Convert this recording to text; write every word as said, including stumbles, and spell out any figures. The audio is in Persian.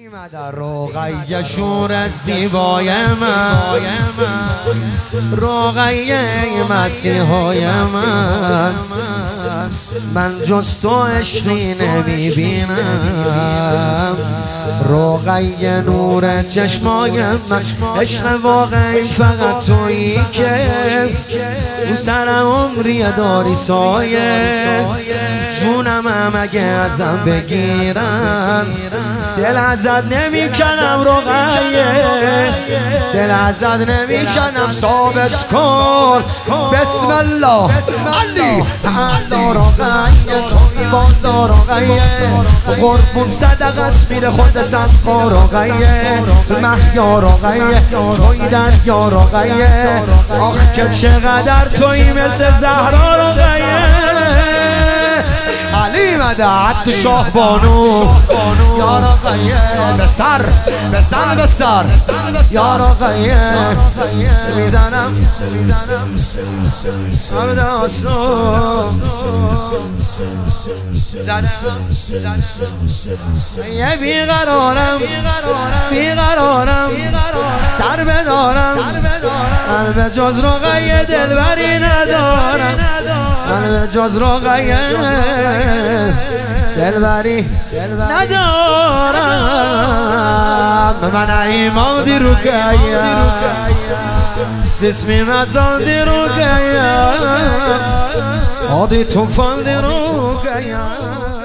رقیه شور زیبای من، رقیه مسیحای من، من جز تو عشقی نمیبینم. رقیه نور چشمای من، عشق واقعی فقط تویی که اون سر عمری داری سایه. جونم هم اگه ازم بگیرن دل ازت نمی کنم. رقیه دل ازت نمی کنم. ثابت کن بسم الله علی الله. رقیه توی بالا رقیه، قربون صدقت میره خود صفا. رقیه محیا رقیه توی دریا رقیه. آخ که چقدر توی مثل زهرا رقیه. علی مدد شاه بانو یا رقیه، به سر بزن به سر یا رقیه. میزنم عبد آسون زدم یه بیقرارم بیقرارم سر بدارم. قلب جز رقیه دلبری ندارم. قلب جز رقیه دلبری ندارم. من ایمان دی رقیه جسمی متان دی رقیه آدی توفان دی رقیه.